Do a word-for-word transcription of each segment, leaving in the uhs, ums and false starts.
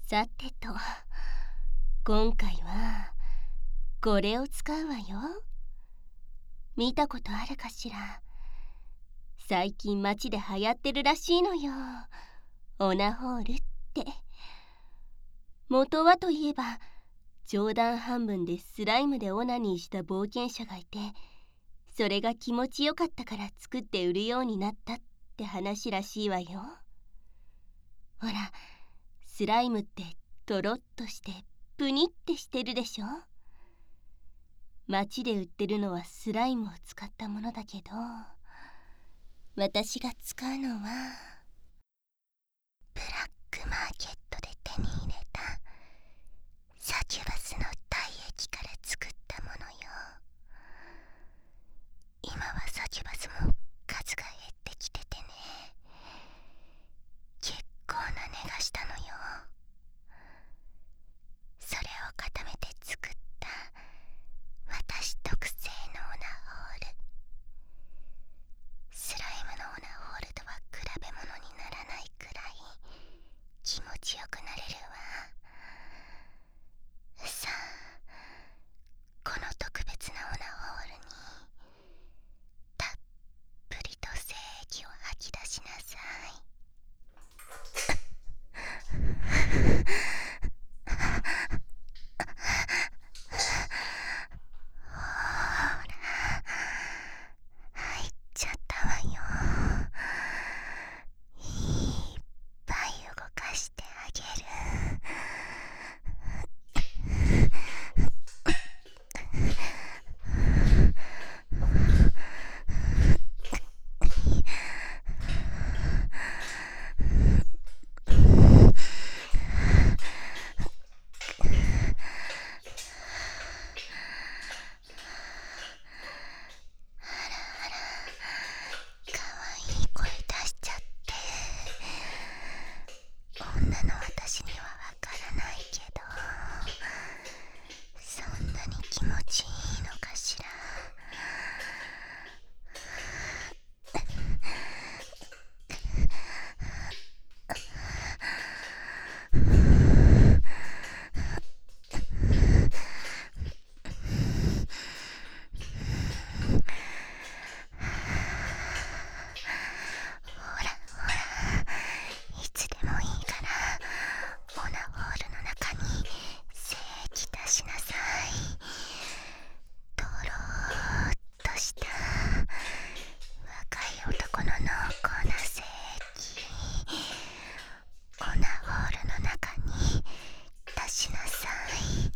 さてと、今回はこれを使うわよ。見たことあるかしら。最近街で流行ってるらしいのよ、オナホールって。元はといえば、冗談半分でスライムでオナニーした冒険者がいて、それが気持ちよかったから作って売るようになったって話らしいわよ。ほら、スライムってとろっとしてプニってしてるでしょ。街で売ってるのはスライムを使ったものだけど、私が使うのはブラックマーケットで手に入れたサキュバスの体液から作ったものよ。今はサキュバスも数が減ってきててね、結構な値がしたのよ。それを固めて作った私特製のオナホール。スライムのオナホールとは比べ物にならないくらい気持ちよくなれるわ。さあ、この特別なオナホールにたっぷりと精液を吐き出しなさい。ほら、入っちゃったわよ。いっぱい動かしてあげる。かわいい声出しちゃって。女の私にはわからないけど、そんなに気持ちいいのかしら。ほらほら、いつでもいいからオナホールの中に精液出しなさい。とろーっとした若い男の濃厚な精液、オナホールの中に出しなさい。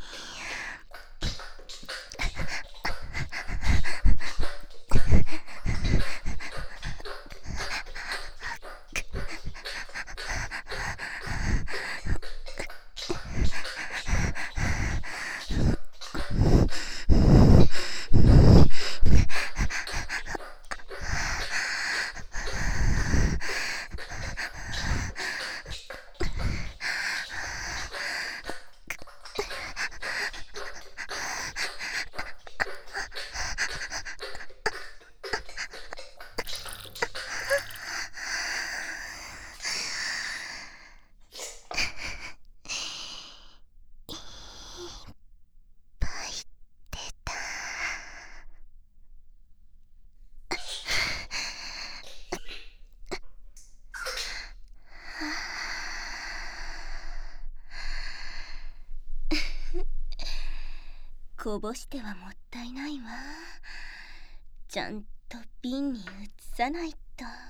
こぼしてはもったいないわ。ちゃんと瓶に移さないと。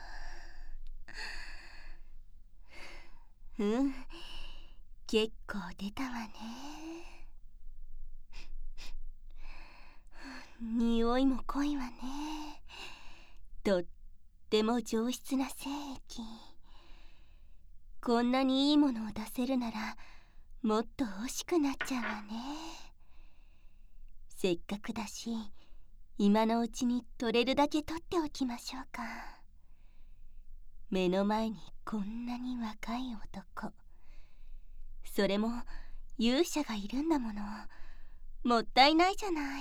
うん、結構出たわね。匂いも濃いわね。とっても上質な精液。こんなにいいものを出せるならもっと欲しくなっちゃうわね。せっかくだし、今のうちに取れるだけ取っておきましょうか。目の前にこんなに若い男、それも勇者がいるんだもの。もったいないじゃない。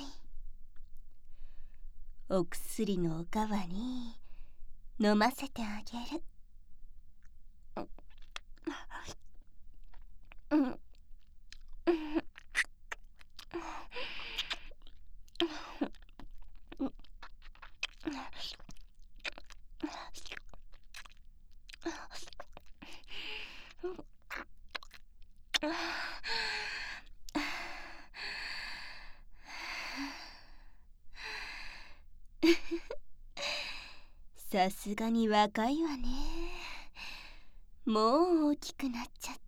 お薬のおかわり飲ませてあげる。 さすがに若いわね。もう大きくなっちゃって。